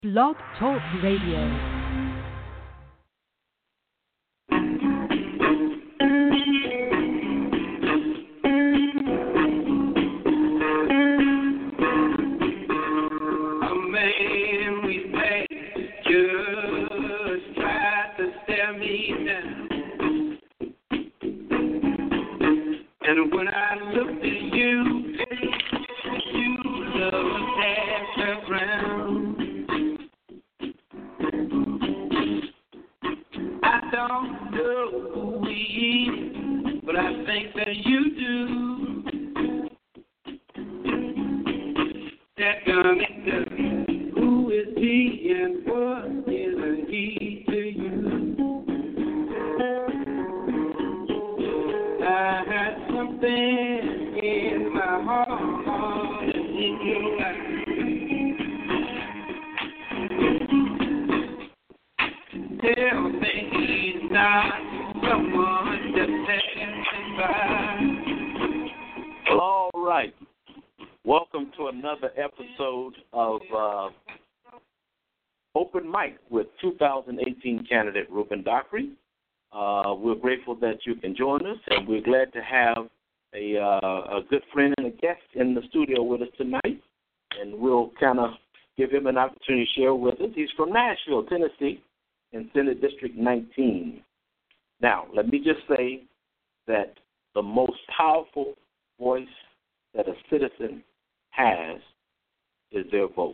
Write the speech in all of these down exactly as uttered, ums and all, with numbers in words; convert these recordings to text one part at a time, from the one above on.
Blog Talk Radio. And when I look at you, you love half around. I don't know who we is, but I think that you do. That gonna make the who is he and what is he to you? I had something in my heart and in your life. Tell me he's not someone just passing by. All right. Welcome to another episode of uh, Open Mic with two thousand eighteen candidate Ruben Dockery. Uh, we're grateful that you can join us, and we're glad to have a, uh, a good friend and a guest in the studio with us tonight. And we'll kind of give him an opportunity to share with us. He's from Nashville, Tennessee, in Senate District nineteen. Now, let me just say that the most powerful voice that a citizen has is their vote.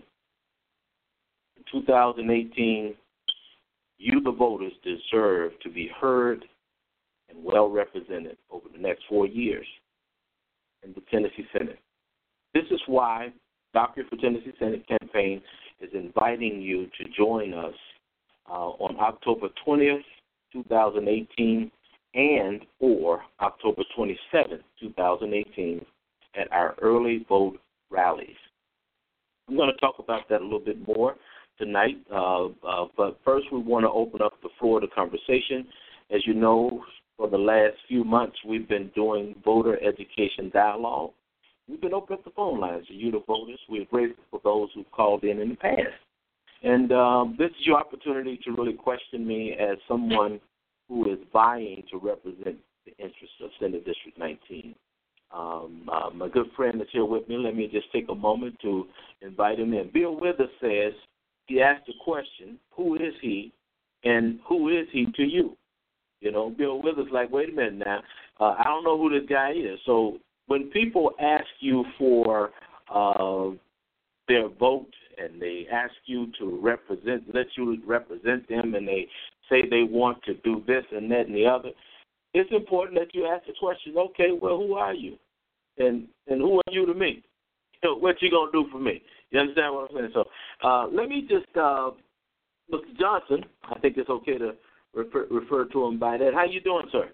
In two thousand eighteen, you, the voters, deserve to be heard and well represented over the next four years in the Tennessee Senate. This is why Doctor for Tennessee Senate campaign is inviting you to join us uh, on October twentieth, twenty eighteen, and or October twenty-seventh, twenty eighteen, at our early vote rallies. I'm going to talk about that a little bit more tonight, uh, uh, but first we want to open up the floor to conversation. As you know, for the last few months we've been doing voter education dialogue. We've been opening up the phone lines to you, the voters. We're grateful for those who've called in in the past. And um, this is your opportunity to really question me as someone who is vying to represent the interests of Senate District nineteen. Um, uh, my good friend is here with me. Let me just take a moment to invite him in. Bill Withers says, he asked the question, who is he and who is he to you? You know, Bill Withers like, wait a minute now, uh, I don't know who this guy is. So when people ask you for uh, their vote and they ask you to represent, let you represent them, and they say they want to do this and that and the other, it's important that you ask the question, okay, well, who are you? And and who are you to me? You know, what you going to do for me? You understand what I'm saying? So uh, let me just, uh, Mister Johnson, I think it's okay to refer, refer to him by that. How you doing, sir?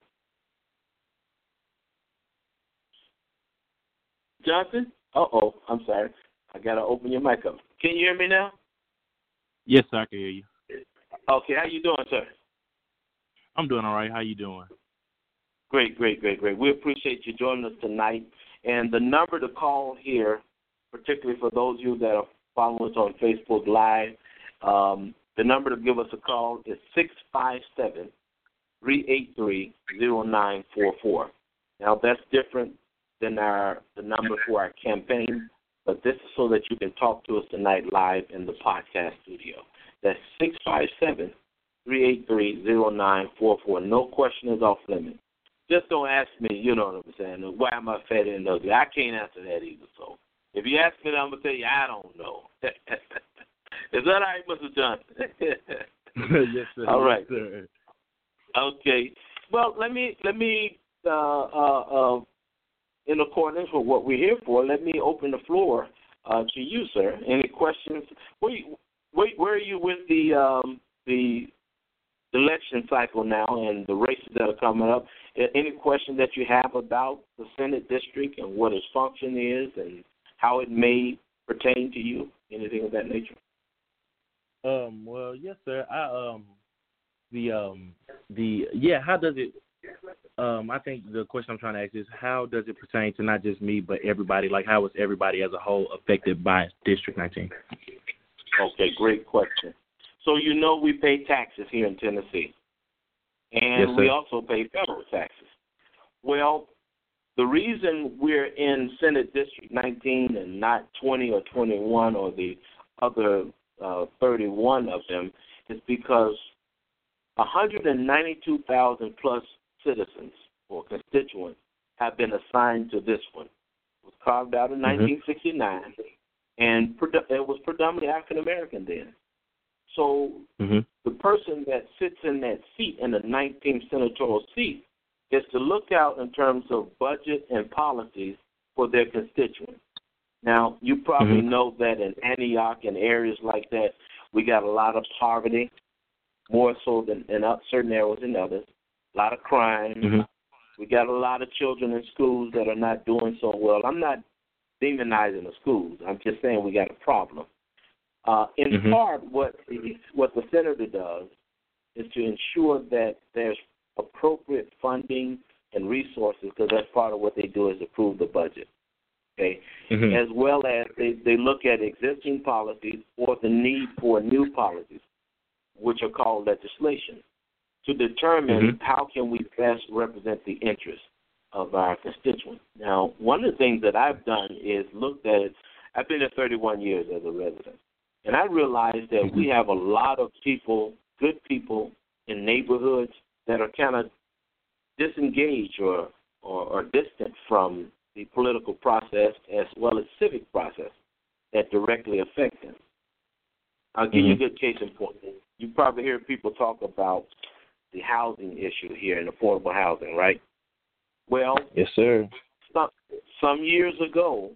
Johnson? Uh-oh, I'm sorry. I got to open your mic up. Can you hear me now? Yes, sir, I can hear you. Okay, how you doing, sir? I'm doing all right. How you doing? Great, great, great, great. We appreciate you joining us tonight. And the number to call here, particularly for those of you that are following us on Facebook Live, um, the number to give us a call is six five seven, three eight three, zero nine four four. Now, that's different than our the number for our campaign, but this is so that you can talk to us tonight live in the podcast studio. That's six five seven, three eight three, zero nine four four. No question is off limits. Just don't ask me, you know what I'm saying, why am I fat and ugly? I can't answer that either. So if you ask me that, I'm going to tell you I don't know. Is that all right, Mister Johnson? Yes, sir. All right. Yes, sir. Okay. Well, let me, let me uh, uh, uh, in accordance with what we're here for, let me open the floor uh, to you, sir. Any questions? Where, you, where, where are you with the um, the election cycle now and the races that are coming up? Any question that you have about the Senate district and what its function is and how it may pertain to you? Anything of that nature? Um. Well, yes, sir. I um. The um. The yeah. How does it? Um. I think the question I'm trying to ask is how does it pertain to not just me but everybody? Like how is everybody as a whole affected by District nineteen? Okay, great question. So you know we pay taxes here in Tennessee, and Yes, we sir. also pay federal taxes. Well, the reason we're in Senate District nineteen and not twenty or twenty-one or the other uh, thirty-one of them is because one hundred ninety-two thousand plus citizens or constituents have been assigned to this one. It was carved out in Mhm. nineteen sixty-nine, and produ- it was predominantly African American then. So Mhm. the person that sits in that seat, in the nineteenth senatorial seat, is to look out in terms of budget and policies for their constituents. Now, you probably Mhm. know that in Antioch and areas like that, we got a lot of poverty, more so than in certain areas than others, a lot of crime. Mhm. We got a lot of children in schools that are not doing so well. I'm not demonizing the schools. I'm just saying we got a problem. Uh, in Mhm. part, what the, what the senator does is to ensure that there's appropriate funding and resources, because that's part of what they do is approve the budget. Okay, Mhm. as well as they, they look at existing policies or the need for new policies, which are called legislation, to determine Mhm. how can we best represent the interests of our constituents. Now, one of the things that I've done is looked at it. I've been here thirty-one years as a resident, and I realized that Mhm. we have a lot of people, good people, in neighborhoods that are kind of disengaged or, or, or distant from the political process as well as civic process that directly affect them. I'll give you a Mhm. good case in point. You probably hear people talk about the housing issue here in affordable housing, right? Well, Yes, sir. some, some years ago,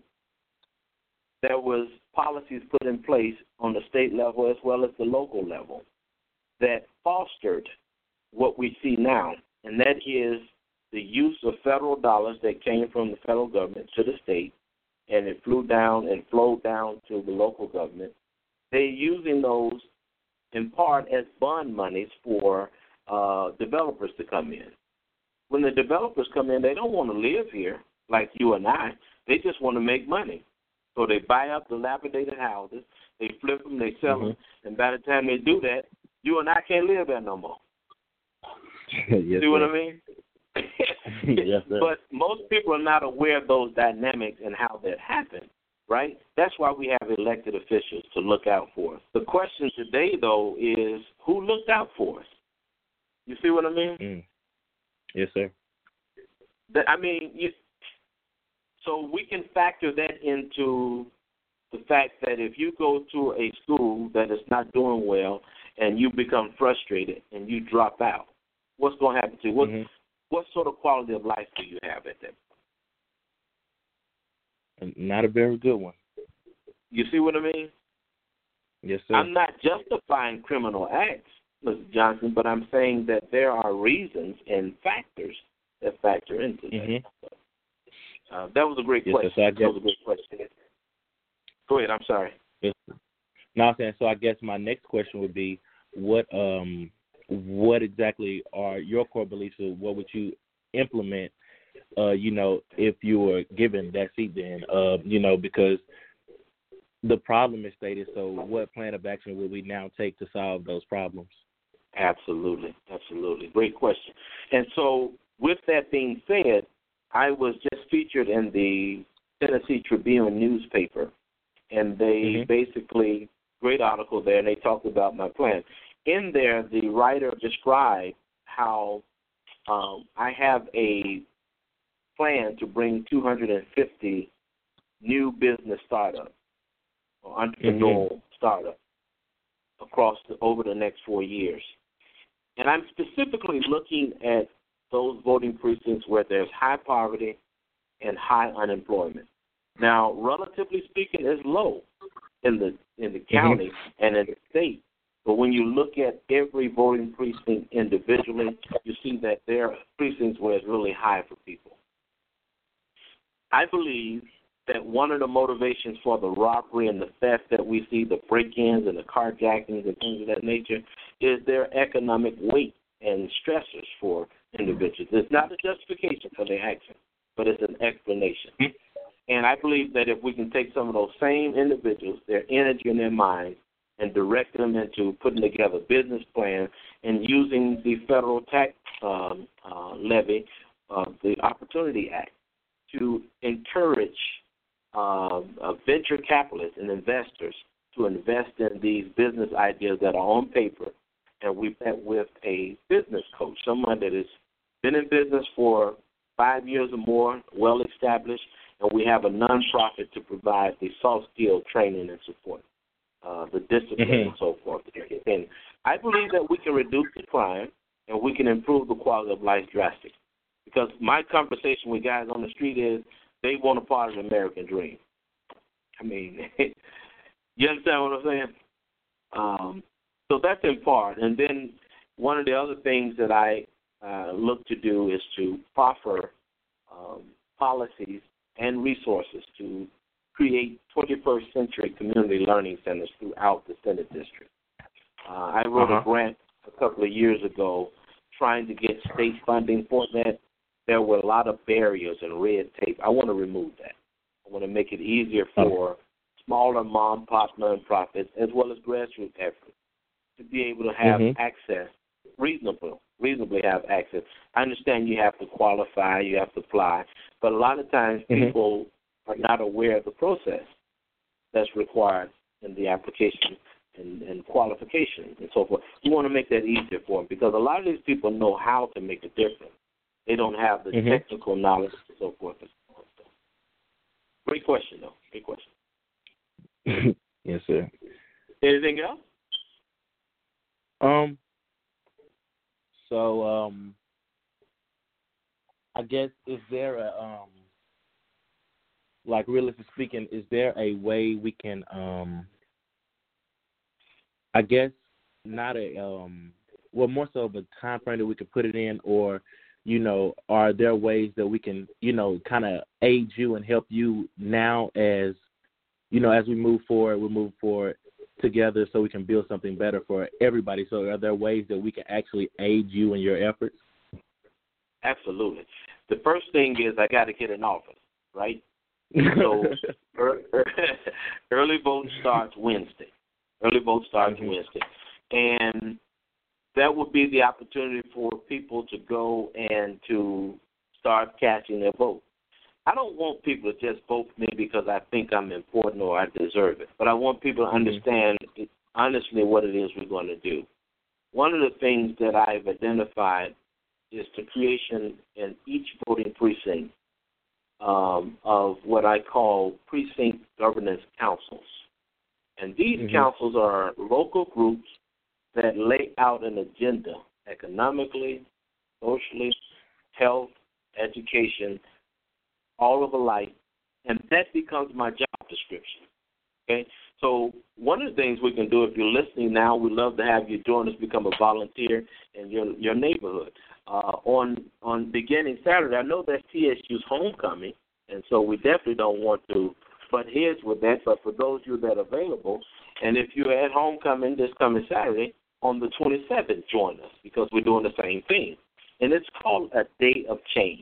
there was policies put in place on the state level as well as the local level that fostered what we see now, and that is the use of federal dollars that came from the federal government to the state, and it flew down and flowed down to the local government. They're using those in part as bond monies for uh, developers to come in. When the developers come in, they don't want to live here like you and I. They just want to make money. So they buy up dilapidated houses, they flip them, they sell them, and by the time they do that, you and I can't live there no more. Yes, See what sir. I mean? Yes, sir. But most people are not aware of those dynamics and how that happened, right? That's why we have elected officials to look out for us. The question today, though, is who looked out for us? You see what I mean? Mm. Yes, sir. That, I mean, you, so we can factor that into the fact that if you go to a school that is not doing well and you become frustrated and you drop out, what's going to happen to you? What, Mhm. what sort of quality of life do you have at that point? Not a very good one. You see what I mean? Yes, sir. I'm not justifying criminal acts, Mister Johnson, but I'm saying that there are reasons and factors that factor into that. Mhm. Uh, that was a great Yes, sir. question. So I that guess- was a great question. Go ahead. I'm sorry. Yes. No, I'm saying, so I guess my next question would be, what um what exactly are your core beliefs, or what would you implement, uh, you know, if you were given that seat then, uh, you know, because the problem is stated, so what plan of action will we now take to solve those problems? Absolutely. Absolutely. Great question. And so with that being said, I was just featured in the Tennessee Tribune newspaper, and they Mhm. basically, great article there, and they talked about my plan. In there, the writer described how um, I have a plan to bring two hundred fifty new business startups or entrepreneurial Mhm. startups across the, over the next four years. And I'm specifically looking at those voting precincts where there's high poverty and high unemployment. Now, relatively speaking, it's low in the in the county and in the state. But when you look at every voting precinct individually, you see that there are precincts where it's really high for people. I believe that one of the motivations for the robbery and the theft that we see, the break-ins and the carjackings and things of that nature, is their economic weight and stressors for individuals. It's not a justification for their action, but it's an explanation. And I believe that if we can take some of those same individuals, their energy and their minds, and direct them into putting together business plans and using the federal tax um, uh, levy, uh, the Opportunity Act, to encourage uh, uh, venture capitalists and investors to invest in these business ideas that are on paper. And we met with a business coach, someone that has been in business for five years or more, well established, and we have a nonprofit to provide the soft skill training and support, uh, the discipline mm-hmm. and so forth. And I believe that we can reduce the crime and we can improve the quality of life drastically. Because my conversation with guys on the street is they want a part of the American dream. I mean, you understand what I'm saying? Um, so that's in part. And then one of the other things that I uh, look to do is to proffer um, policies and resources to create twenty-first century community learning centers throughout the Senate District. Uh, I wrote uh-huh. a grant a couple of years ago trying to get state funding for that. There were a lot of barriers and red tape. I want to remove that. I want to make it easier for smaller mom-pop nonprofits as well as grassroots efforts to be able to have mm-hmm. access, reasonable, reasonably have access. I understand you have to qualify, you have to apply, but a lot of times mm-hmm. people are not aware of the process that's required in the application and, and qualification and so forth. You want to make that easier for them because a lot of these people know how to make a difference. They don't have the mm-hmm. technical knowledge and so forth. Great question, though. Great question. Yes, sir. Anything else? Um. So, um, I guess is there a um, like realistically speaking, is there a way we can um, I guess not a um, well more so of a time frame that we could put it in, or you know, are there ways that we can, you know, kind of aid you and help you now as, you know, as we move forward, we move forward together so we can build something better for everybody. So are there ways that we can actually aid you in your efforts? Absolutely. The first thing is I got to get an office, right? So er, er, early vote starts Wednesday. Early vote starts mm-hmm. Wednesday. And that would be the opportunity for people to go and to start casting their vote. I don't want people to just vote for me because I think I'm important or I deserve it, but I want people to understand it, honestly what it is we're going to do. One of the things that I've identified is the creation in each voting precinct um, of what I call precinct governance councils. And these mm-hmm. councils are local groups that lay out an agenda economically, socially, health, education, all of the life, and that becomes my job description. Okay? So one of the things we can do, if you're listening now, we'd love to have you join us, become a volunteer in your your neighborhood. Uh, on on beginning Saturday, I know that's T S U's homecoming, and so we definitely don't want to butt heads with that, but for those of you that are available, and if you're at homecoming this coming Saturday, on the twenty-seventh, join us because we're doing the same thing. And it's called A Day of Change,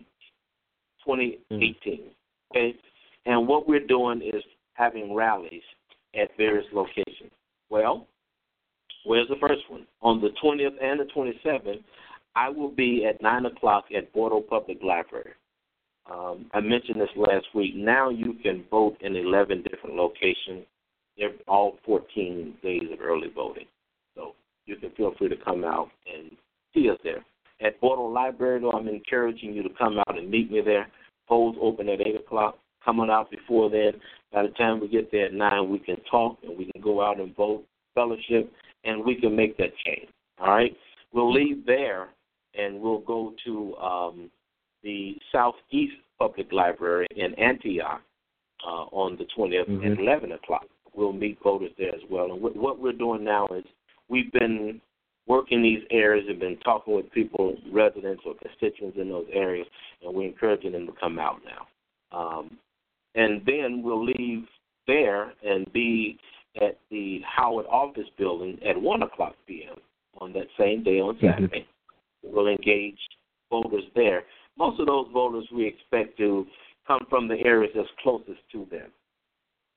twenty eighteen. Mm-hmm. Okay? And what we're doing is having rallies at various locations. Well, where's the first one? On the twentieth and the twenty-seventh, I will be at nine o'clock at Bordeaux Public Library. Um, I mentioned this last week. Now you can vote in eleven different locations, all fourteen days of early voting. So you can feel free to come out and see us there. At Bordeaux Library, though, I'm encouraging you to come out and meet me there. Polls open at eight o'clock. Coming out before then. By the time we get there at nine, we can talk and we can go out and vote, fellowship, and we can make that change. All right? We'll leave there and we'll go to um, the Southeast Public Library in Antioch uh, on the twentieth mm-hmm. at eleven o'clock. We'll meet voters there as well. And w- what we're doing now is we've been working these areas and been talking with people, residents or constituents in those areas, and we're encouraging them to come out now. Um, and then we'll leave there and be at the Howard Office Building at one o'clock p.m. on that same day on Saturday. Mm-hmm. We'll engage voters there. Most of those voters we expect to come from the areas that's closest to them.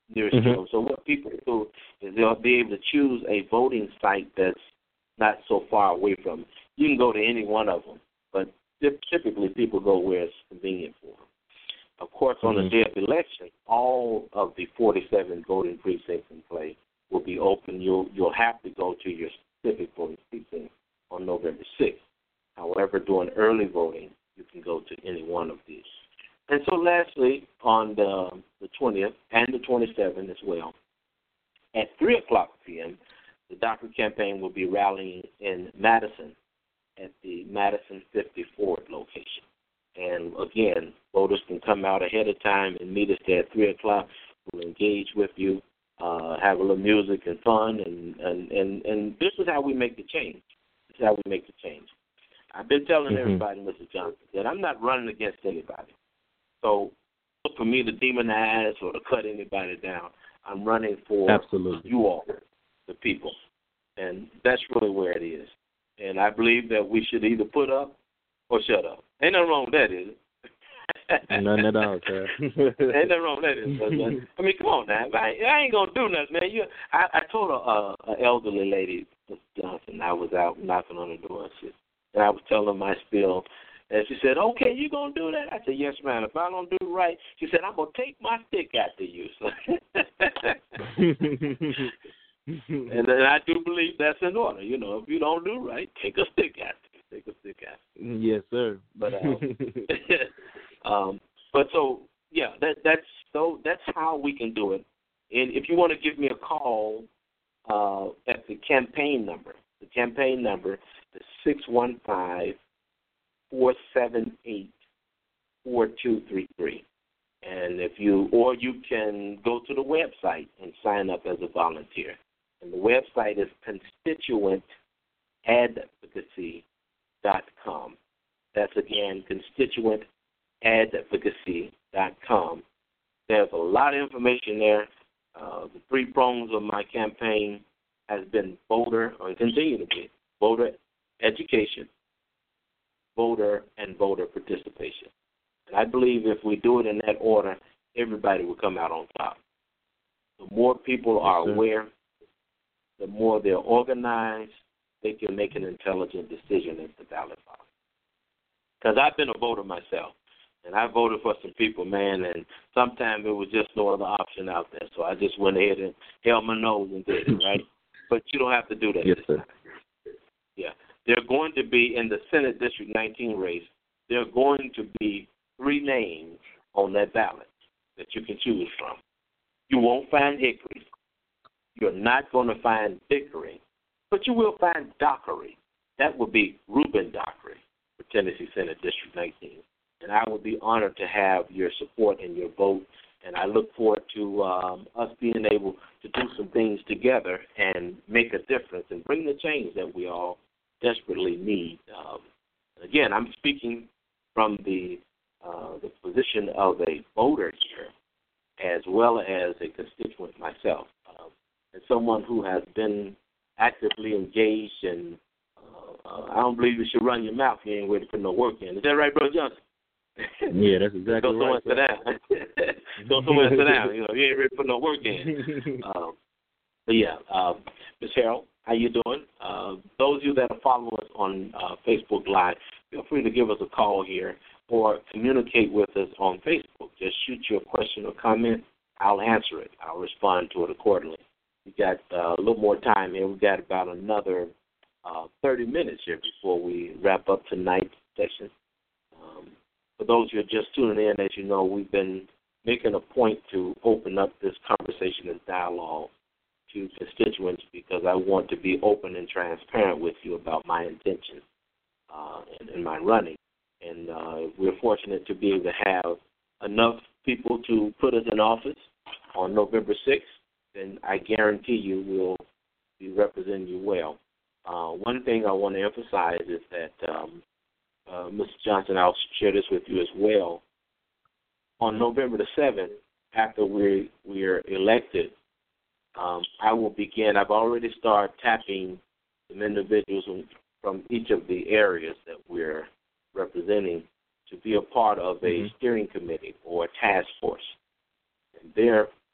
nearest Mm-hmm. to them. So what people do is they'll be able to choose a voting site that's not so far away from them. You can go to any one of them, but typically people go where it's convenient for them. Of course, on Mm-hmm. the day of election, all of the forty-seven voting precincts in play will be open. You'll you'll have to go to your specific voting precinct on November sixth. However, during early voting, you can go to any one of these. And so lastly, on the, the twentieth and the twenty-seventh as well, at three o'clock p.m., the Dockery campaign will be rallying in Madison at the Madison fifty-fourth location. And again, voters can come out ahead of time and meet us there at three o'clock. We'll engage with you, uh, have a little music and fun, and, and, and, and this is how we make the change. This is how we make the change. I've been telling Mm-hmm. everybody, Mister Johnson, that I'm not running against anybody. So look for me to demonize or to cut anybody down. I'm running for Absolutely. you all, the people. And that's really where it is. And I believe that we should either put up or shut up. Ain't nothing wrong with that, is it? None at all, sir. Ain't nothing wrong with that, is it? I mean, come on now. I, I ain't going to do nothing, man. You, I, I told a, a elderly lady, Miss Johnson, I was out knocking on her door and shit. And I was telling her my spiel. And she said, okay, you going to do that? I said, yes, ma'am. If I don't do it right, she said, I'm going to take my stick after you. And then I do believe that's in order. You know, if you don't do right, take a stick after you. Take a stick after you. Yes, sir. But, um, um, but so, yeah, that, that's so that's how we can do it. And if you want to give me a call uh, at the campaign number, the campaign number is six one five, four seven eight, four two three three. And if you, or you can go to the website and sign up as a volunteer. And the website is constituent advocacy dot com. That's again constituent advocacy dot com. There's a lot of information there. Uh, the three prongs of my campaign has been voter, or continue to be, voter education, voter, and voter participation. And I believe if we do it in that order, everybody will come out on top. The more people are Yes, aware, the more they're organized, they can make an intelligent decision at the ballot box. Because I've been a voter myself, and I voted for some people, man, and sometimes it was just no other option out there. So I just went ahead and held my nose and did it, right? But you don't have to do that. Yes, this sir. time. Yeah. They're going to be in the Senate District nineteen race, there are going to be three names on that ballot that you can choose from. You won't find Hickory. You're not going to find Dickory, but you will find Dockery. That would be Reuben Dockery for Tennessee Senate District nineteen. And I would be honored to have your support and your vote. And I look forward to um, us being able to do some things together and make a difference and bring the change that we all desperately need. Um, again, I'm speaking from the uh, the position of a voter here, as well as a constituent myself, um, and someone who has been actively engaged. And uh, uh, I don't believe you should run your mouth. You ain't ready to put no work in. Is that right, Brother Johnson? Yeah, that's exactly Go somewhere right. sit down. Go somewhere and sit down. You know, you ain't ready to put no work in. Um, but yeah, um, Miz Harold, how you doing? Uh, those of you that are following us on uh, Facebook Live, feel free to give us a call here or communicate with us on Facebook. Just shoot your question or comment. I'll answer it. I'll respond to it accordingly. We got uh, a little more time here. We've got about another uh, thirty minutes here before we wrap up tonight's session. Um, for those who are just tuning in, as you know, we've been making a point to open up this conversation and dialogue to constituents because I want to be open and transparent with you about my intentions uh, in, in my running. And uh, we're fortunate to be able to have enough people to put us in office on November sixth, then I guarantee you we'll be representing you well. Uh, one thing I want to emphasize is that, um, uh, Mister Johnson, I'll share this with you as well. On November the seventh, after we we're elected, um, I will begin. I've already started tapping some individuals from each of the areas that we're representing to be a part of a mm-hmm. steering committee or a task force. And there,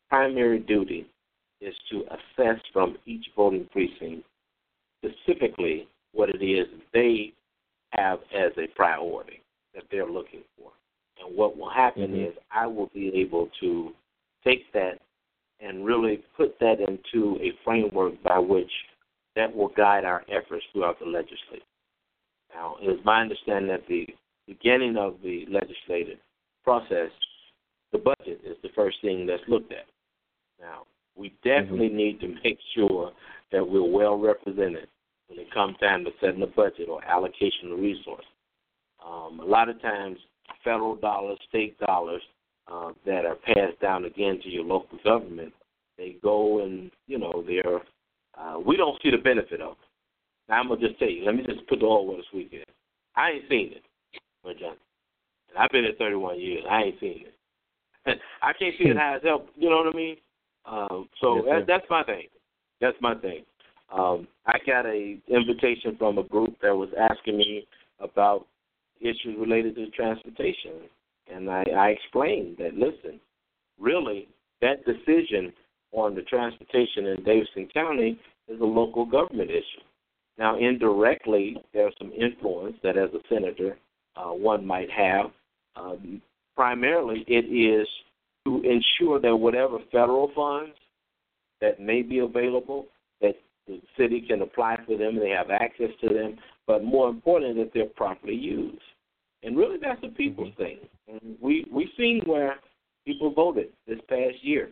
primary duty is to assess from each voting precinct specifically what it is they have as a priority that they're looking for. And what will happen mm-hmm. is I will be able to take that and really put that into a framework by which that will guide our efforts throughout the legislature. Now, it is my understanding that the beginning of the legislative process, the budget is the first thing that's looked at. Now, we definitely mm-hmm. need to make sure that we're well represented when it comes time to setting a budget or allocation of resources. Um, a lot of times, federal dollars, state dollars uh, that are passed down again to your local government, they go and, you know, they're, uh, we don't see the benefit of it. Now, I'm going to just tell you, let me just put the whole word this weekend. I ain't seen it, John. And I've been here thirty-one years. I ain't seen it. I can't see it how it's helped, you know what I mean? Um, so yes, that, that's my thing. That's my thing. Um, I got a invitation from a group that was asking me about issues related to transportation. And I, I explained that, listen, really, that decision on the transportation in Davidson County is a local government issue. Now, indirectly, there's some influence that as a senator uh, one might have. Um, primarily, it is to ensure that whatever federal funds that may be available, that the city can apply for them, they have access to them, but more important, that they're properly used. And really, that's a people's mm-hmm. thing. And we, we've seen where people voted this past year.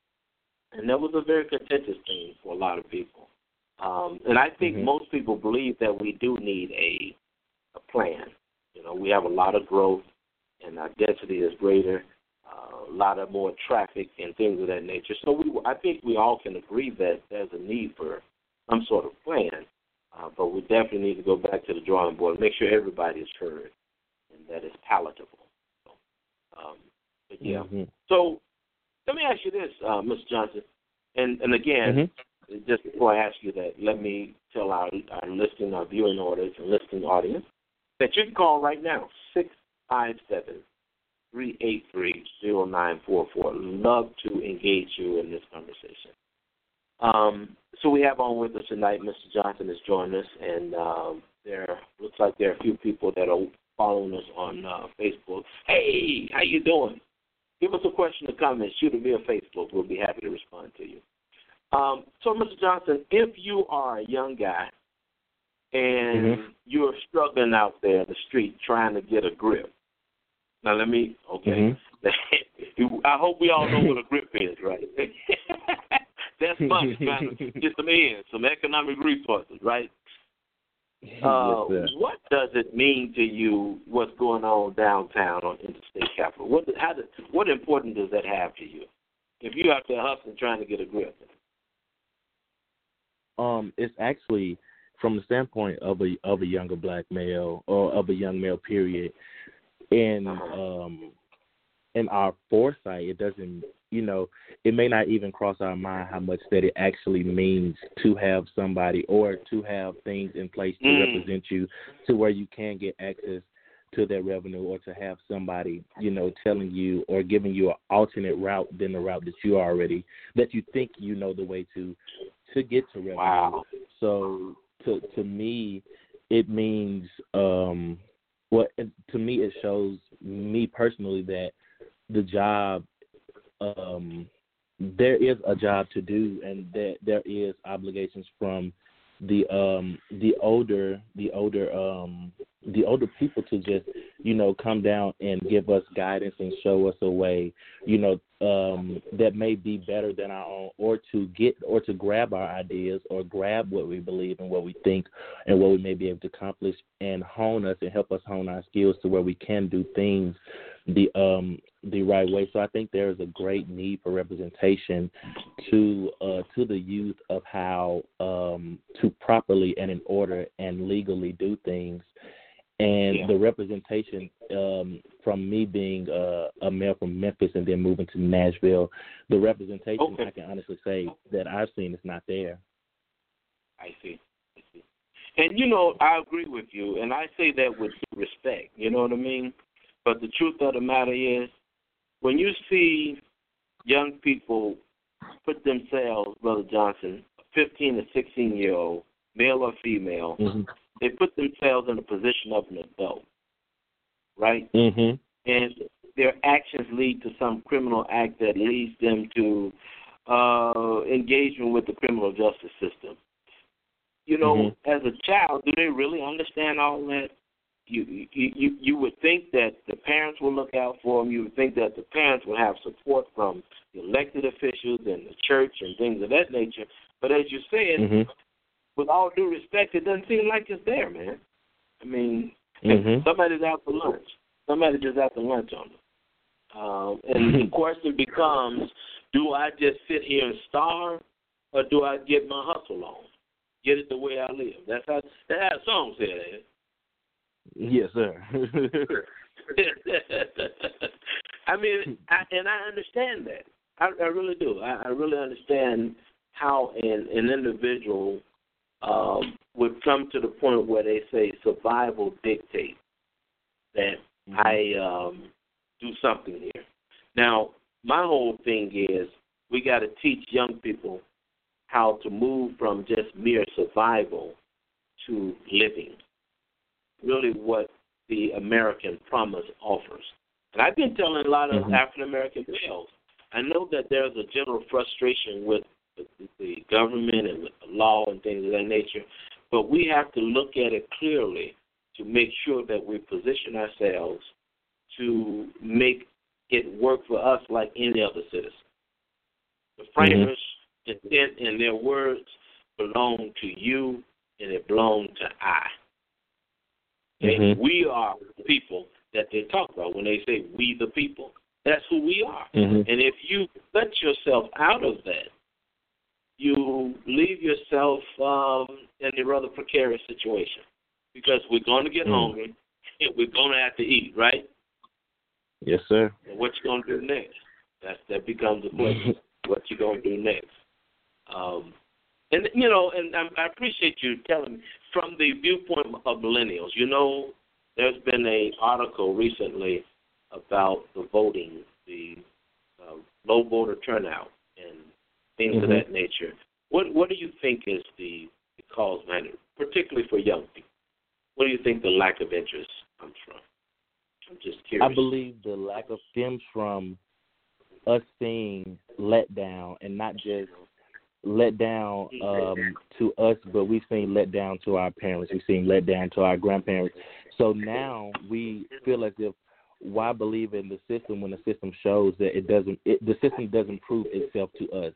And that was a very contentious thing for a lot of people. Um, and I think mm-hmm. most people believe that we do need a, a plan. You know, we have a lot of growth, and our density is greater, uh, a lot of more traffic and things of that nature. So we, I think we all can agree that there's a need for some sort of plan, uh, but we definitely need to go back to the drawing board and make sure everybody is heard and that it's palatable. So, um, but yeah. Mm-hmm. So let me ask you this, uh, Mister Johnson, and, and again, mm-hmm. just before I ask you that, let me tell our, our listening, our viewing audience and listening audience that you can call right now, six five seven, three eight three, zero nine four four. Love to engage you in this conversation. Um, so we have on with us tonight, Mister Johnson has joined us, and um, there looks like there are a few people that are following us on uh, Facebook. Hey, how you doing? Give us a question or comment. Shoot it via Facebook. We'll be happy to respond to you. Um, so, Mister Johnson, if you are a young guy and mm-hmm. you're struggling out there in the street trying to get a grip, now let me, okay, mm-hmm. I hope we all know what a grip is, right? That's money, trying to get some ends, some economic resources, right? Uh, yes, what does it mean to you what's going on downtown on Interstate Capitol? What, how does, what importance does that have to you if you have to hustle trying to get a grip? Um, it's actually from the standpoint of a of a younger black male or of a young male, period. And um, in our foresight, it doesn't, you know, it may not even cross our mind how much that it actually means to have somebody or to have things in place to mm. represent you to where you can get access to that revenue, or to have somebody, you know, telling you or giving you an alternate route than the route that you already, that you think you know the way to, to get to revenue. Wow. So to to me, it means, um, well, to me, it shows me personally that the job, um, there is a job to do, and that there is obligations from the um the older the older um the older people to just, you know, come down and give us guidance and show us a way, you know, um that may be better than our own, or to get or to grab our ideas or grab what we believe and what we think and what we may be able to accomplish and hone us and help us hone our skills to where we can do things the um the right way. So I think there is a great need for representation to uh, to the youth of how um, to properly and in order and legally do things. And yeah. the representation um, from me being uh, a male from Memphis and then moving to Nashville, the representation, okay. I can honestly say that I've seen is not there. I see. I see. And, you know, I agree with you, and I say that with respect, you know what I mean? But the truth of the matter is, when you see young people put themselves, Brother Johnson, fifteen to sixteen-year-old, male or female, mm-hmm. they put themselves in a position of an adult, right? Mm-hmm. And their actions lead to some criminal act that leads them to uh, engagement with the criminal justice system. You know, mm-hmm. as a child, do they really understand all that? You, you you you would think that the parents will look out for them. You would think that the parents will have support from the elected officials and the church and things of that nature. But as you said, mm-hmm. with all due respect, it doesn't seem like it's there, man. I mean, mm-hmm. somebody's out for lunch. Somebody's just out for lunch on them. Um, and the question becomes, do I just sit here and starve, or do I get my hustle on? Get it the way I live. That's how, that's how the song said it. Yes, sir. I mean, I, and I understand that. I, I really do. I, I really understand how an, an individual um, would come to the point where they say survival dictates that mm-hmm. I um, do something here. Now, my whole thing is we got to teach young people how to move from just mere survival to living. Really what the American promise offers. And I've been telling a lot of mm-hmm. African-American males, I know that there's a general frustration with the, the government and with the law and things of that nature, but we have to look at it clearly to make sure that we position ourselves to make it work for us like any other citizen. The framers' mm-hmm. intent and their words belong to you, and it belongs to I. Mm-hmm. We are the people that they talk about when they say we the people. That's who we are. Mm-hmm. And if you cut yourself out of that, you leave yourself um, in a rather precarious situation because we're going to get mm-hmm. hungry and we're going to have to eat, right? Yes, sir. And what you going to do next? That that becomes the question. What you going to do next? Um, And, you know, and I appreciate you telling me from the viewpoint of millennials. You know, there's been an article recently about the voting, the uh, low voter turnout, and things mm-hmm. of that nature. What What do you think is the, the cause behind it, particularly for young people? What do you think the lack of interest comes from? I'm just curious. I believe the lack of stems from us being let down, and not just let down um, to us, but we've seen let down to our parents. We've seen let down to our grandparents. So now we feel as if, why believe in the system when the system shows that it doesn't, it, the system doesn't prove itself to us.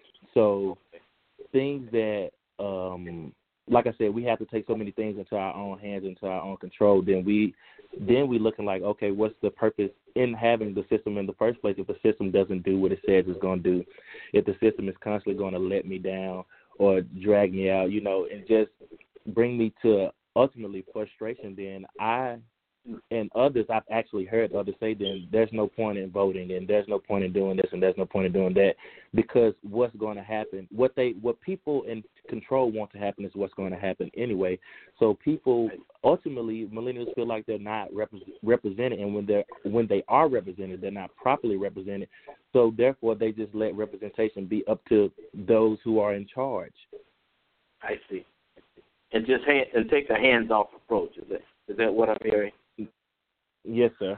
So things that, um, like I said, we have to take so many things into our own hands, into our own control. Then we, then we looking like, okay, what's the purpose in having the system in the first place if the system doesn't do what it says it's going to do? If the system is constantly going to let me down or drag me out, you know, and just bring me to ultimately frustration, then I and others, I've actually heard others say, then there's no point in voting, and there's no point in doing this, and there's no point in doing that, because what's going to happen, what they, what people in control want to happen is what's going to happen anyway. So people, ultimately, millennials feel like they're not repre- represented, and when they're when they are represented, they're not properly represented. So therefore, they just let representation be up to those who are in charge. I see. And just hand, and take a hands-off approach. Is that is that what I'm hearing? Yes, sir.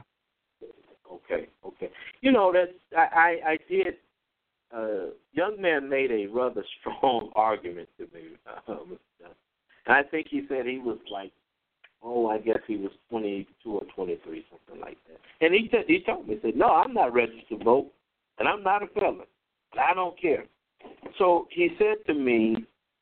Okay, okay. You know, that's I, I, I did. Uh, young man made a rather strong argument to me, um, and I think he said he was like, oh, I guess he was twenty-two or twenty-three, something like that. And he said he told me, he said, no, I'm not registered to vote, and I'm not a felon. I don't care. So he said to me,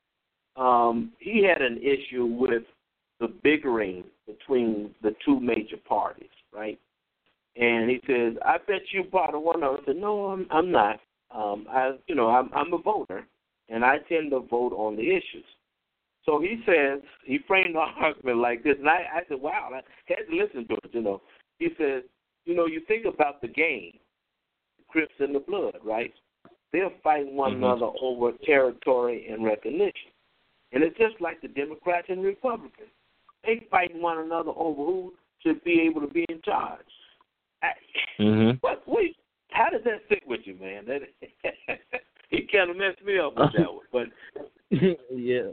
um, he had an issue with the bickering between the two major parties, right? And he says, I bet you part of one of them. I said, no, I'm, I'm not. Um, I, you know, I'm, I'm a voter, and I tend to vote on the issues. So he says, he framed the argument like this, and I, I said, wow, I had to listen to it, you know. He says, you know, you think about the game, the Crips and the Blood, right? They're fighting one mm-hmm. another over territory and recognition. And it's just like the Democrats and Republicans. They fighting one another over who should be able to be in charge. I, mm-hmm. But wait, how does that sit with you, man? That he kind of messed me up with that one, but yeah,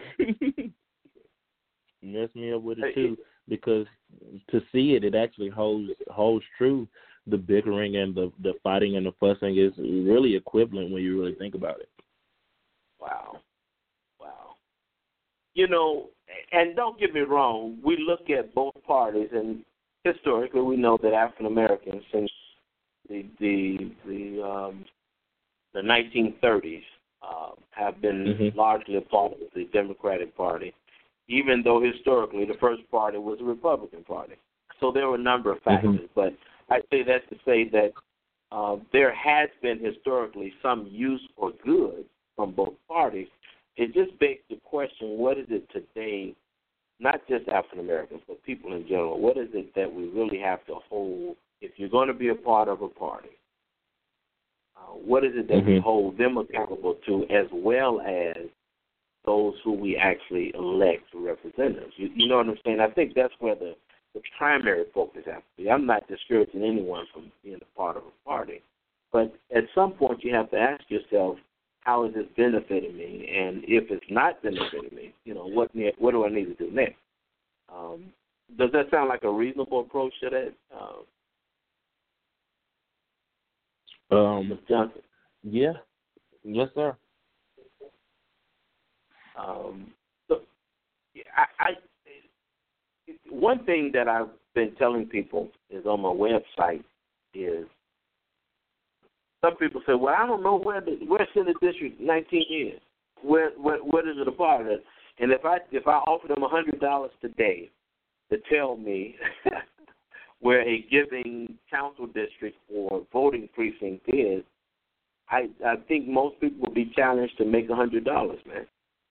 messed me up with it too, because to see it, it actually holds holds true. The bickering and the the fighting and the fussing is really equivalent when you really think about it. Wow, wow. You know, and don't get me wrong, we look at both parties, and historically we know that African Americans since the the the um, the nineteen thirties uh, have been mm-hmm. largely a part of the Democratic Party, even though historically the first party was the Republican Party. So there were a number of factors, mm-hmm. but I say that to say that uh, there has been historically some use or good from both parties. It just begs the question, what is it today, not just African Americans, but people in general, what is it that we really have to hold if you're going to be a part of a party? Uh, what is it that mm-hmm. we hold them accountable to, as well as those who we actually elect to represent us? You, you know what I'm saying? I think that's where the, the primary focus has to be. I'm not discouraging anyone from being a part of a party, but at some point you have to ask yourself, how is this benefiting me? And if it's not benefiting me, you know, what what do I need to do next? Um, does that sound like a reasonable approach to that? Uh, um, Miz Johnson? Yeah. Yes, sir. Um, so I, I one thing that I've been telling people is on my website is, some people say, well, I don't know where the where Senate District nineteen is. Where where what is it a part of? And if I if I offer them a hundred dollars today to tell me where a given council district or voting precinct is, I I think most people will be challenged to make a hundred dollars, man.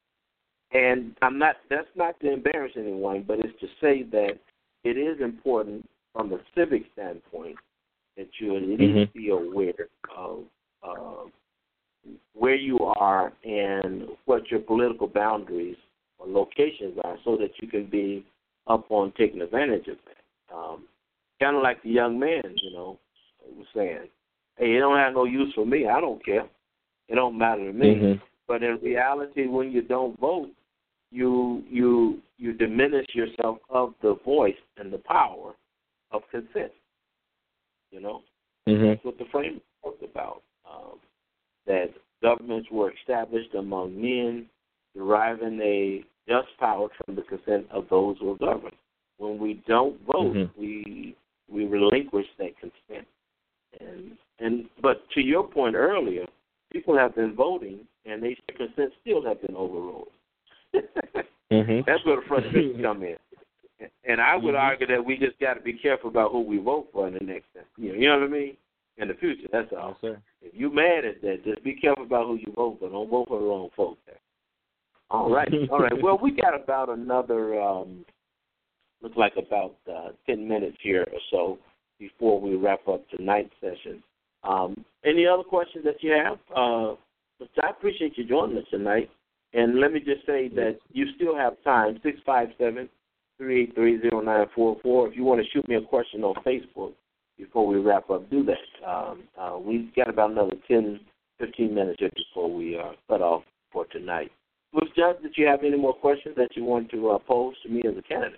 And I'm not that's not to embarrass anyone, but it's to say that it is important from a civic standpoint that you at least mm-hmm. be aware of uh, where you are and what your political boundaries or locations are, so that you can be up on taking advantage of that. Um, kind of like the young man, you know, was saying, hey, it don't have no use for me. I don't care. It don't matter to me. Mm-hmm. But in reality, when you don't vote, you you you diminish yourself of the voice and the power of consent. You know, mm-hmm. that's what the framework was about. Um, that governments were established among men, deriving a just power from the consent of those who are governed. When we don't vote, mm-hmm. we we relinquish that consent. And and but to your point earlier, people have been voting, and their consent still have been overruled. mm-hmm. That's where the frustration come in. And I would mm-hmm. argue that we just got to be careful about who we vote for in the next, you know, you know what I mean? In the future, that's all. Yes, if you're mad at that, just be careful about who you vote for. Don't vote for the wrong folks there. All right, all right. Well, we got about another, um, looks like about uh, ten minutes here or so before we wrap up tonight's session. Um, any other questions that you have? Uh, I appreciate you joining us tonight. And let me just say that you still have time, six five seven, three eight three, zero nine four four. If you want to shoot me a question on Facebook before we wrap up, do that. Um, uh, we've got about another ten, fifteen minutes here before we uh, cut off for tonight. Miz Johnson, did you have any more questions that you want to uh, pose to me as a candidate?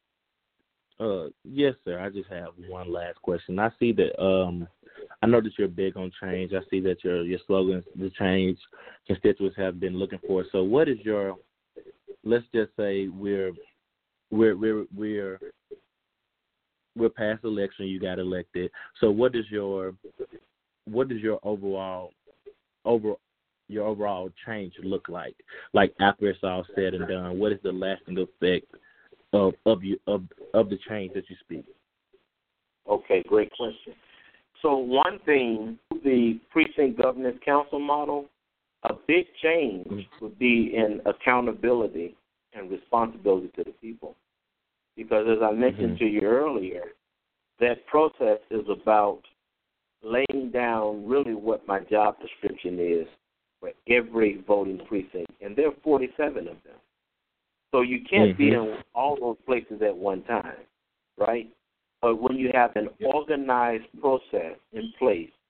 Uh, yes, sir. I just have one last question. I see that um, I know that you're big on change. I see that your your slogans, the change constituents have been looking for. So, what is your? Let's just say we're we're we're we're we're past election. You got elected. So, what is your what does your overall over your overall change look like? Like after it's all said and done, what is the lasting effect of of you of of the change that you speak? Okay, great question. So one thing, the precinct governance council model, a big change mm-hmm. would be in accountability and responsibility to the people. Because as I mentioned mm-hmm. to you earlier, that process is about laying down really what my job description is for every voting precinct, and there are forty-seven of them. So you can't mm-hmm. be in all those places at one time, right? But when you have an organized process in place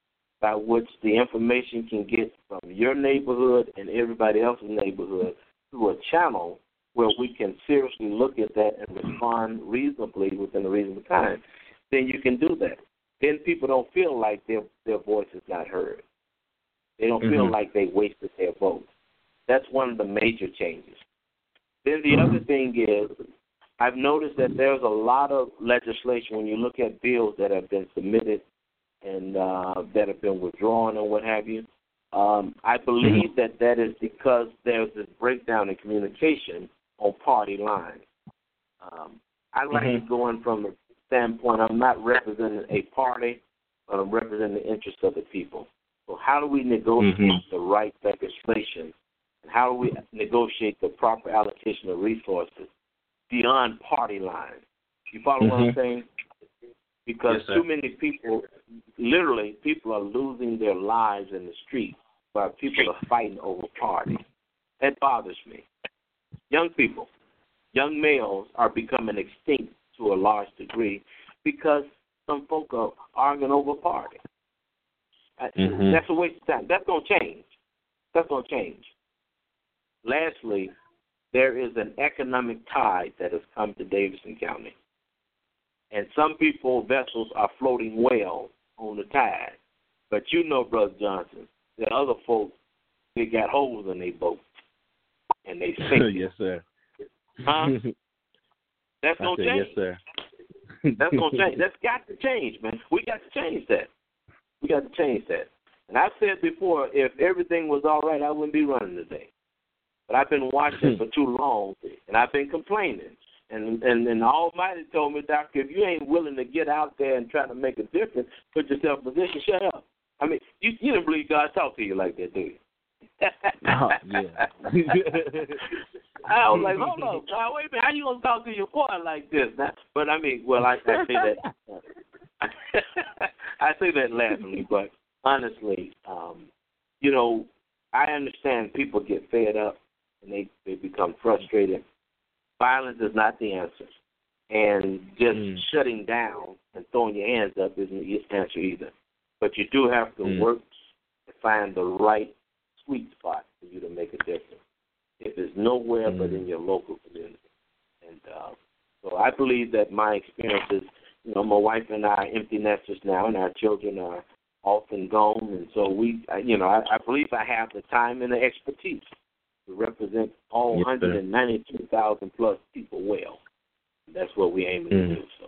by which the information can get from your neighborhood and everybody else's neighborhood through a channel where we can seriously look at that and respond reasonably within a reasonable time, then you can do that. Then people don't feel like their their voice is not heard. They don't feel Mm-hmm. like they wasted their vote. That's one of the major changes. Then the other thing is, I've noticed that there's a lot of legislation when you look at bills that have been submitted and uh, that have been withdrawn or what have you. Um, I believe mm-hmm. that that is because there's this breakdown in communication on party lines. Um, I like mm-hmm. going from the standpoint I'm not representing a party, but I'm representing the interests of the people. So how do we negotiate mm-hmm. the right legislation, and how do we negotiate the proper allocation of resources beyond party lines? You follow mm-hmm. what I'm saying? Because yes, too many people, literally, people are losing their lives in the street while people are fighting over party. That bothers me. Young people, young males are becoming extinct to a large degree because some folk are arguing over party. Mm-hmm. That's a waste of time. That's going to change. That's going to change. Lastly, there is an economic tide that has come to Davidson County. And some people's vessels are floating well on the tide. But you know, Brother Johnson, that other folks, they got holes in their boats. And they sink. Yes, sir. Huh? That's going to change. Yes, sir. That's going to change. That's got to change, man. We got to change that. We got to change that. And I've said before, if everything was all right, I wouldn't be running today. But I've been watching for too long, and I've been complaining. And, and and the Almighty told me, Doctor, if you ain't willing to get out there and try to make a difference, put yourself in position, shut up. I mean, you, you didn't believe God talk to you like that, do you? Oh, yeah. I was like, hold on, God, wait a minute, how you going to talk to your boy like this? Now, but, I mean, well, I, I say that. I say that laughingly, but honestly, um, you know, I understand people get fed up and they, they become frustrated. Violence is not the answer. And just mm. shutting down and throwing your hands up isn't the answer either. But you do have to mm. work to find the right sweet spot for you to make a difference. If it's nowhere mm. but in your local community. And uh, so I believe that my experiences, you know, my wife and I are empty nesters now, and our children are often gone. And so we, you know, I, I believe I have the time and the expertise to represent all yes, one hundred ninety-two thousand plus people well. That's what we aim to mm. do. So,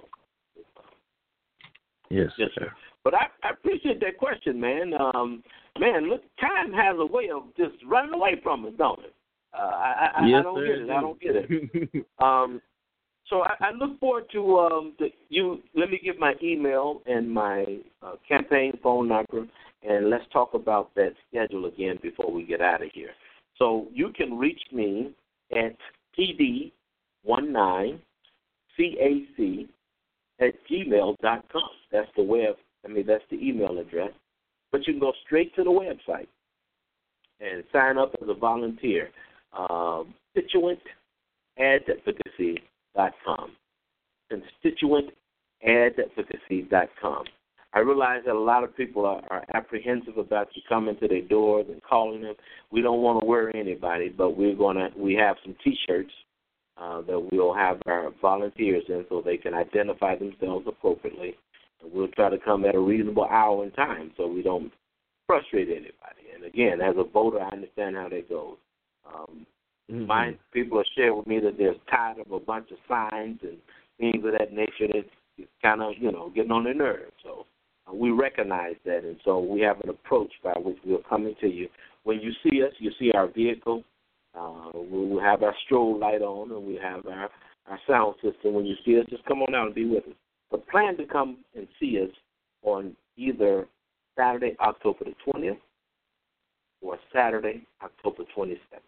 yes, yes, sir. But I, I appreciate that question, man. Um, man, look, time has a way of just running away from us, don't it? Uh, I, I, yes, I don't sir. get it. I don't get it. um, so I, I look forward to um, the, you. Let me give my email and my uh, campaign phone number, and let's talk about that schedule again before we get out of here. So you can reach me at P D nineteen C A C at gmail dot com. That's the web. I mean, that's the email address. But you can go straight to the website and sign up as a volunteer. Um, constituent advocacy dot com. constituent advocacy dot com. I realize that a lot of people are, are apprehensive about you coming to their doors and calling them. We don't want to worry anybody, but we're gonna. We have some T-shirts uh, that we'll have our volunteers in, so they can identify themselves appropriately. And we'll try to come at a reasonable hour and time, so we don't frustrate anybody. And again, as a voter, I understand how that goes. Um, mm-hmm. My people have shared with me that they're tired of a bunch of signs and things of that nature that's kind of, you know, getting on their nerves. So. We recognize that, and so we have an approach by which we're coming to you. When you see us, you see our vehicle. Uh, we'll have our strobe light on, and we have our, our sound system. When you see us, just come on out and be with us. But plan to come and see us on either Saturday, October the twentieth, or Saturday, October twenty-second.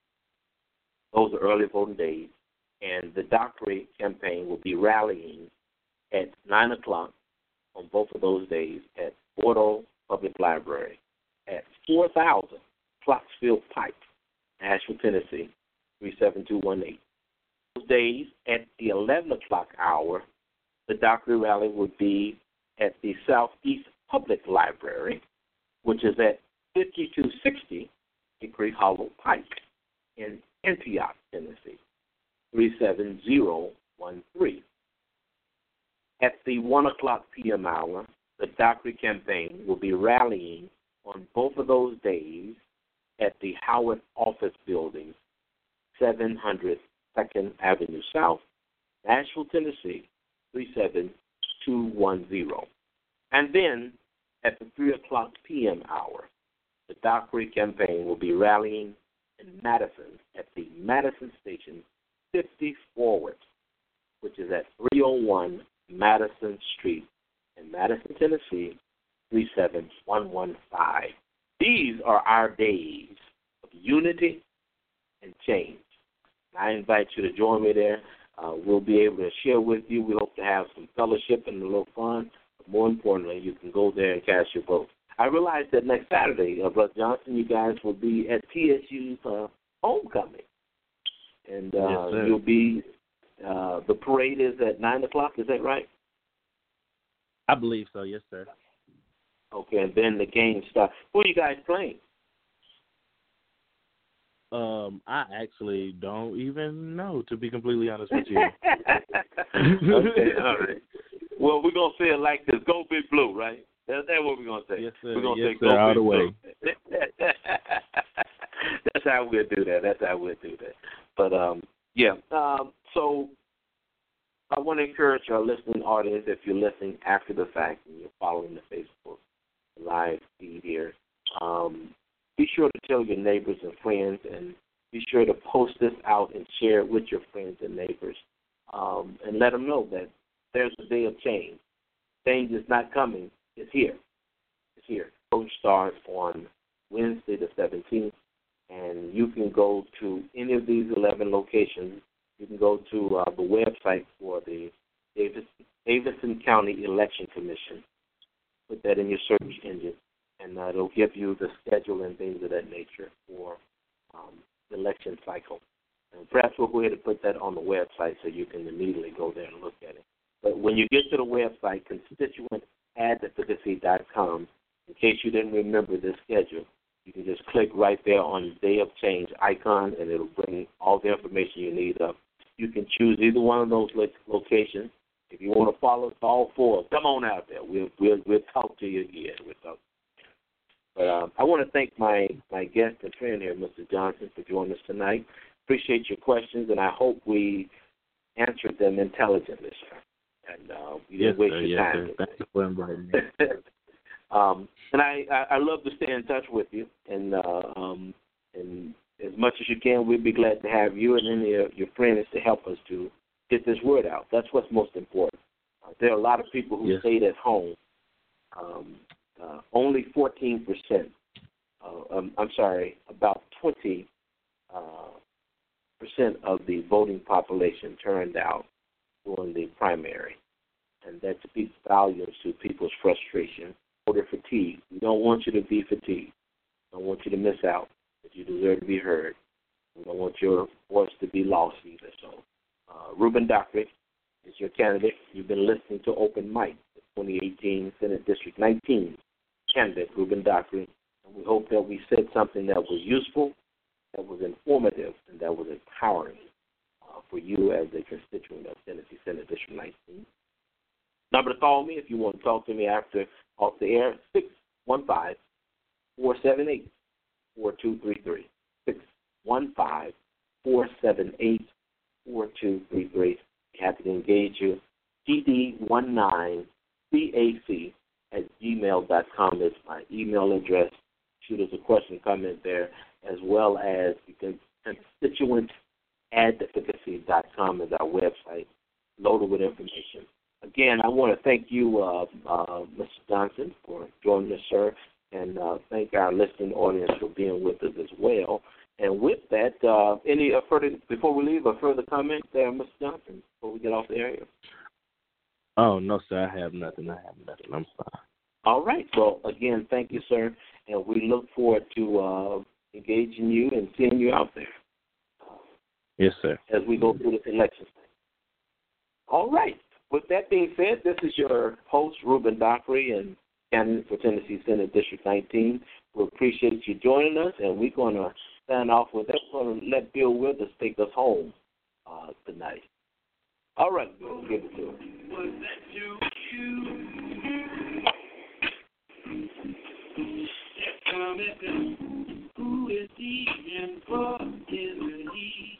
Those are early voting days, and the Dockery campaign will be rallying at nine o'clock on both of those days at Bordeaux Public Library at four thousand Clarksville Pike, Nashville, Tennessee, three seven two one eight. Those days at the eleven o'clock hour, the Dockery rally would be at the Southeast Public Library which is at fifty-two sixty Hickory Hollow Pike in Antioch, Tennessee, three seven zero one three. At the one o'clock p.m. hour, the Dockery campaign will be rallying on both of those days at the Howard Office Building, seven hundred second Avenue South, Nashville, Tennessee, three seven two one zero. And then at the three o'clock p.m. hour, the Dockery campaign will be rallying in Madison at the Madison Station fifty Forward, which is at three oh one Madison Street in Madison, Tennessee, three seven one one five. These are our days of unity and change. I invite you to join me there. Uh, we'll be able to share with you. We hope to have some fellowship and a little fun. But more importantly, you can go there and cast your vote. I realize that next Saturday, uh, Brother Johnson, you guys will be at T S U's uh, homecoming. And uh, yes, you'll be, uh, the parade is at nine o'clock, is that right? I believe so, yes, sir. Okay, and then the game starts. Who are you guys playing? Um, I actually don't even know, to be completely honest with you. Okay, all right. Well, we're going to say it like this. Go Big Blue, right? That's, that's what we're going to say. Yes, sir. We're going to yes, say sir, Go all Big the way. Blue. That's how we'll do that. That's how we'll do that. But, um, yeah, um, so I want to encourage our listening audience, if you're listening after the fact and you're following the Facebook live feed here, um, be sure to tell your neighbors and friends, and be sure to post this out and share it with your friends and neighbors, um, and let them know that there's a day of change. Change is not coming. It's here. It's here. Voting starts on Wednesday the seventeenth, and you can go to any of these eleven locations. You can go to uh, the website for the Davis, Davidson County Election Commission. Put that in your search engine, and uh, it'll give you the schedule and things of that nature for um, the election cycle. And perhaps we'll go ahead and put that on the website so you can immediately go there and look at it. But when you get to the website, constituent advocacy dot com, in case you didn't remember this schedule, you can just click right there on the Day of Change icon, and it'll bring all the information you need up. You can choose either one of those locations. If you want to follow all four, come on out there. We'll we'll, we'll talk to you again. We'll talk. But um, I want to thank my, my guest and friend here, Mister Johnson, for joining us tonight. Appreciate your questions, and I hope we answered them intelligently, sir. And uh, you didn't yes, waste sir, your yes, time. Sir. Thank you for inviting me. um, and I, I, I love to stay in touch with you, and uh, um, and as much as you can, we'd be glad to have you and any of your friends to help us to get this word out. That's what's most important. Uh, there are a lot of people who yes. stayed at home. Um, uh, only fourteen percent, uh, um, I'm sorry, about twenty percent uh, of the voting population turned out during the primary. And that speaks volumes to people's frustration, voter fatigue. We don't want you to be fatigued. We don't want you to miss out. But you deserve to be heard. We don't want your voice to be lost either. So, uh, Ruben Dockery is your candidate. You've been listening to Open Mic, the twenty eighteen Senate District nineteen candidate, Ruben Dockery. And we hope that we said something that was useful, that was informative, and that was empowering uh, for you as a constituent of Tennessee Senate District nineteen. Number to call me if you want to talk to me after off the air, six one five, four seven eight, four two three three. six one five, four seven eight, four two three three. Happy to engage you. T D nineteen C A C at gmail dot com is my email address. Shoot us a question, comment there, as well as you can constituent advocacy dot com is our website, loaded with information. Again, I want to thank you, uh, uh, Mister Johnson, for joining us, sir, and uh, thank our listening audience for being with us as well. And with that, uh, any uh, further, before we leave, a further comment there, Mister Johnson, before we get off the air? Oh, no, sir, I have nothing. I have nothing. I'm fine. All right. Well, again, thank you, sir, and we look forward to uh, engaging you and seeing you out there. Yes, sir. As we go through this election. All right. With that being said, this is your host, Ruben Dockery, and candidate for Tennessee Senate District nineteen. We appreciate you joining us, and we're going to sign off with that. We're going to let Bill Withers take us home uh, tonight. All right, Bill, give it to him. Was that you? Who is he and what is he?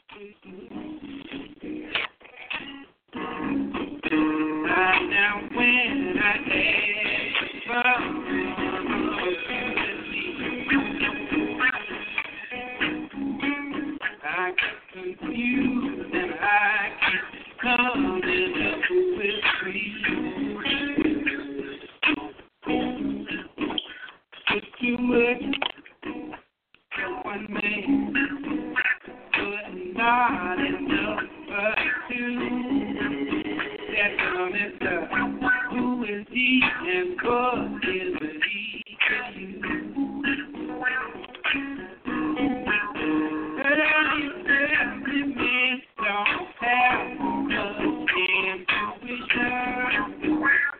Right now when I ask I get confused and I keep coming up with three. It's too much for one man, but not enough for two. That's on it, who is he and what is he to you? But I every man don't have much intuition.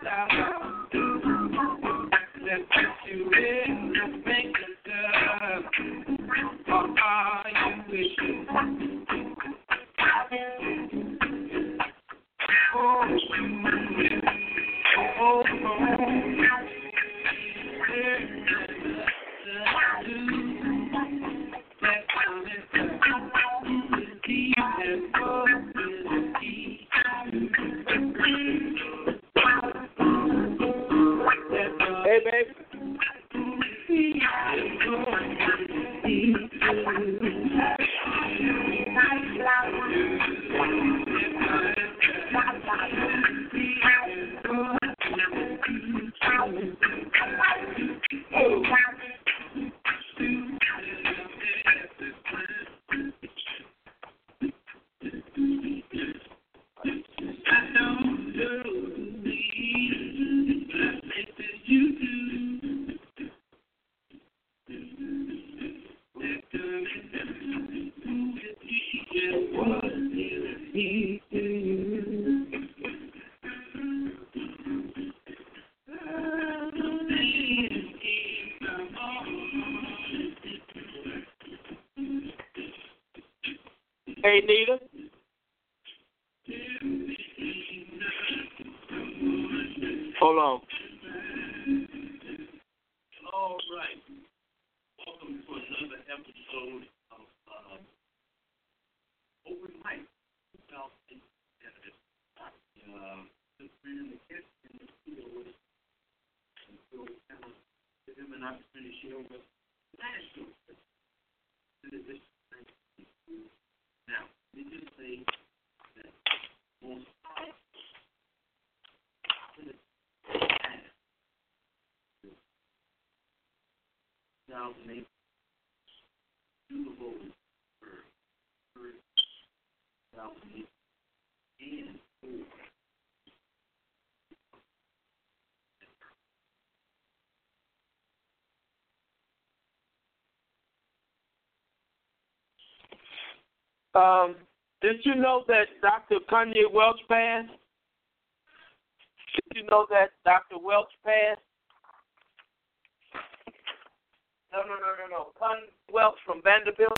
That's what you really think of, or are you wishing? Oh, oh, oh. Hey, baby. Hey, Nita. Hold on. All right. Welcome to another episode of uh, Open Mic. Uh, just bringing the guest in the studio with us. And so we kind of give him an opportunity to share with last show. Now, let me just say that most two thousand eight Super Bowl for two thousand eight and four. Um, did you know that Doctor Kanye Welch passed? Did you know that Doctor Welch passed? No, no, no, no, no. Kanye Welch from Vanderbilt.